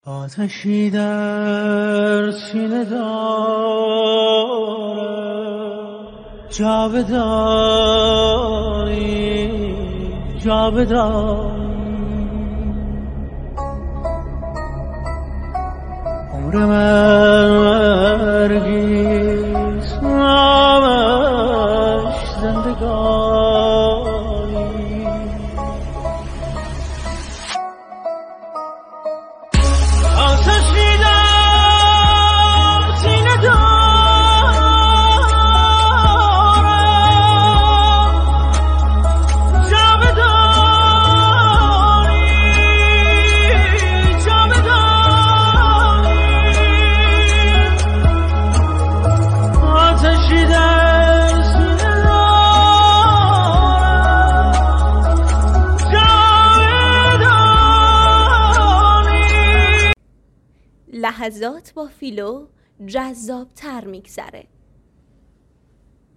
آتشی در سینه دارم، جاودانی جاودانی، عمر مرگیست نامش زندگانی. آتشی در سینه دارم، جاودانی جاودانی، آتشی در سینه دارم، جاودانی. لحظات با فیلو جذاب‌تر میگذره.